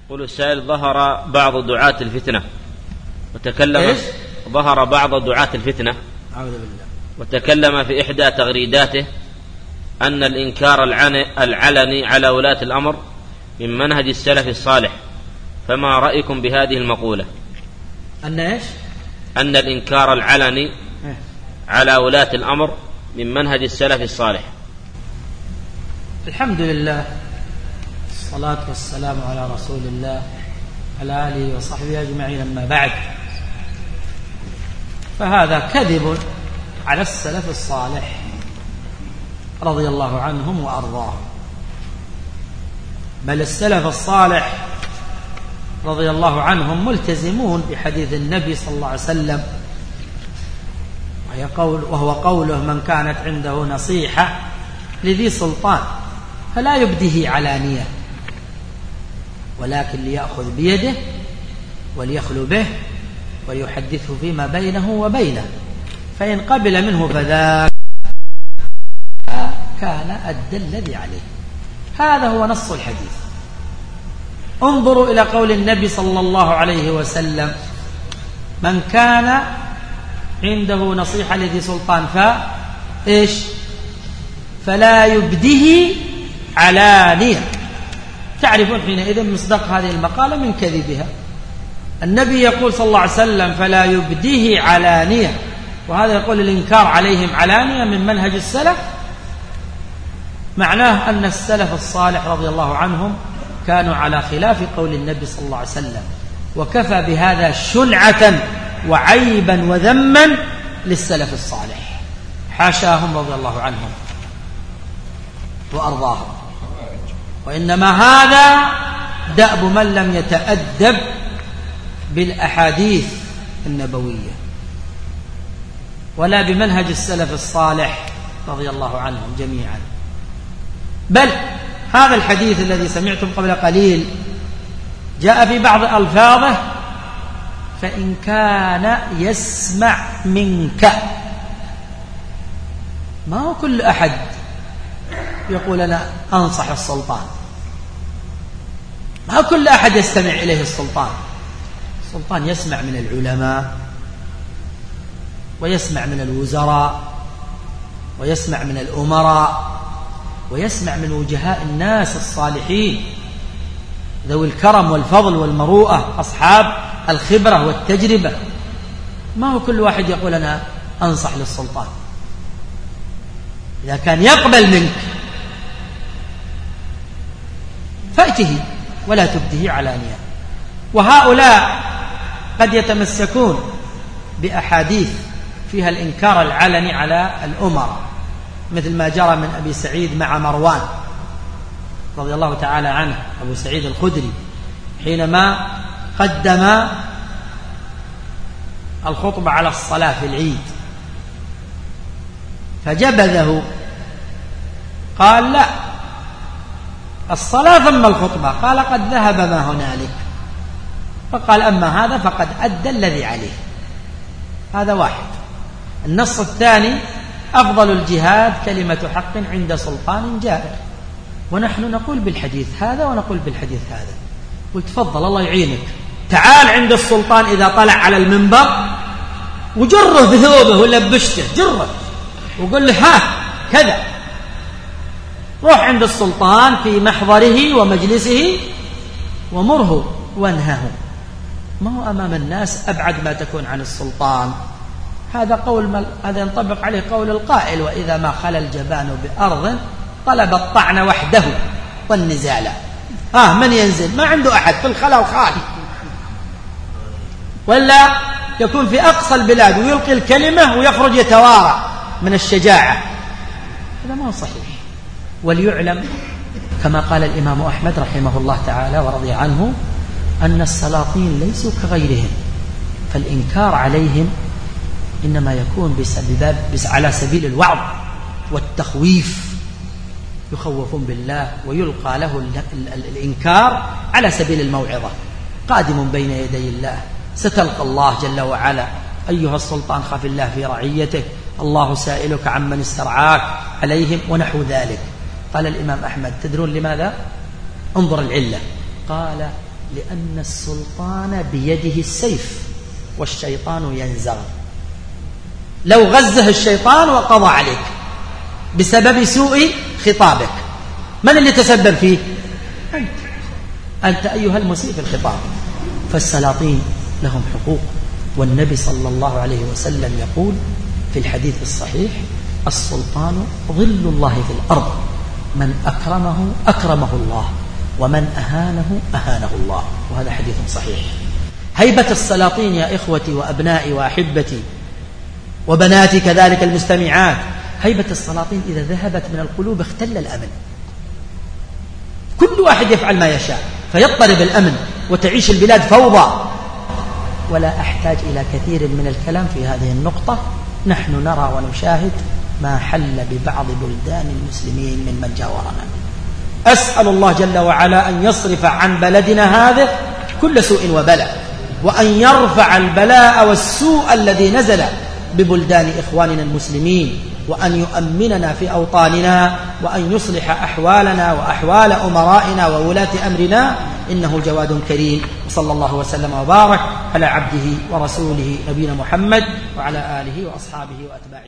يقول السائل: ظهر بعض دعاة الفتنة وتكلم في إحدى تغريداته أن الإنكار العلني على ولاة الأمر من منهج السلف الصالح، فما رأيكم بهذه المقولة؟ أن الإنكار العلني على ولاة الأمر من منهج السلف الصالح. الحمد لله، الصلاة والسلام على رسول الله على آله وصحبه أجمعين. أما بعد، فهذا كذب على السلف الصالح رضي الله عنهم وأرضاهم. بل السلف الصالح رضي الله عنهم ملتزمون بحديث النبي صلى الله عليه وسلم، وهو قوله: من كانت عنده نصيحة لذي سلطان فلا يبديه علانية، ولكن ليأخذ بيده وليخلو به وليحدثه فيما بينه وبينه، فإن قبل منه فذاك كان أدى الذي عليه. هذا هو نص الحديث. انظروا إلى قول النبي صلى الله عليه وسلم: من كان عنده نصيحة لذي سلطان فلا يبديه علانية. تعرفون حينئذ مصداق هذه المقالة من كذبها. النبي يقول صلى الله عليه وسلم: فلا يبديه علانية، وهذا يقول الإنكار عليهم علانية من منهج السلف. معناه أن السلف الصالح رضي الله عنهم كانوا على خلاف قول النبي صلى الله عليه وسلم، وكفى بهذا شنعة وعيبا وذما للسلف الصالح، حاشاهم رضي الله عنهم وأرضاهم. وإنما هذا دأب من لم يتأدب بالأحاديث النبوية ولا بمنهج السلف الصالح رضي الله عنهم جميعا. بل هذا الحديث الذي سمعتم قبل قليل جاء في بعض ألفاظه: فإن كان يسمع منك. ما هو كل أحد يقول أنا أنصح السلطان، ما كل أحد يستمع إليه السلطان. السلطان يسمع من العلماء، ويسمع من الوزراء، ويسمع من الأمراء، ويسمع من وجهاء الناس الصالحين ذوي الكرم والفضل والمروءة، أصحاب الخبرة والتجربة. ما هو كل واحد يقول أنا أنصح للسلطان. إذا كان يقبل منك فأته ولا تبده علانية. وهؤلاء قد يتمسكون بأحاديث فيها الإنكار العلني على الأمراء، مثل ما جرى من أبي سعيد مع مروان رضي الله تعالى عنه، أبو سعيد الخدري، حينما قدم الخطبة على الصلاة في العيد فجبذه، قال: لا، الصلاة ثم الخطبة. قال: قد ذهب ما هنالك. فقال: أما هذا فقد أدى الذي عليه. هذا واحد. النص الثاني: أفضل الجهاد كلمة حق عند سلطان جائر. ونحن نقول بالحديث هذا ونقول بالحديث هذا. قلت: تفضل الله يعينك، تعال عند السلطان إذا طلع على المنبر وجره بثوبه ولا ببشته، جره وقل له ها كذا. روح عند السلطان في محضره ومجلسه ومره وانهه. ما هو أمام الناس أبعد ما تكون عن السلطان. هذا ينطبق عليه قول القائل: وإذا ما خلا الجبان بأرض طلب الطعن وحده والنزال. من ينزل؟ ما عنده أحد في الخلا الخالي، ولا يكون في أقصى البلاد ويلقي الكلمة ويخرج يتوارى من الشجاعة. هذا ما هو صحيح. وليعلم كما قال الإمام أحمد رحمه الله تعالى ورضي عنه أن السلاطين ليسوا كغيرهم، فالإنكار عليهم إنما يكون على سبيل الوعظ والتخويف، يخوفون بالله، ويلقى له الإنكار على سبيل الموعظة. قادم بين يدي الله، ستلقى الله جل وعلا، أيها السلطان خف الله في رعيته، الله سائلك عمن استرعاك عليهم، ونحو ذلك. قال الإمام أحمد: تدرون لماذا؟ انظر العلة. قال: لأن السلطان بيده السيف والشيطان ينزغ. لو غزه الشيطان وقضى عليك بسبب سوء خطابك، من اللي تسبب فيه؟ أنت أيها المسيء في الخطاب. فالسلاطين لهم حقوق، والنبي صلى الله عليه وسلم يقول في الحديث الصحيح: السلطان ظل الله في الأرض، من أكرمه أكرمه الله، ومن أهانه أهانه الله. وهذا حديث صحيح. هيبة السلاطين يا إخوتي وأبنائي وأحبتي وبناتي كذلك المستمعات، هيبة السلاطين إذا ذهبت من القلوب اختل الأمن. كل واحد يفعل ما يشاء فيضطرب الأمن وتعيش البلاد فوضى. ولا أحتاج إلى كثير من الكلام في هذه النقطة. نحن نرى ونشاهد ما حل ببعض بلدان المسلمين من جاورنا. أسأل الله جل وعلا أن يصرف عن بلدنا هذا كل سوء وبلاء، وأن يرفع البلاء والسوء الذي نزل ببلدان إخواننا المسلمين، وأن يؤمننا في أوطاننا، وأن يصلح أحوالنا وأحوال أمرائنا وولاة أمرنا، إنه جواد كريم. وصلى الله وسلم وبارك على عبده ورسوله نبينا محمد وعلى آله وأصحابه وأتباعه.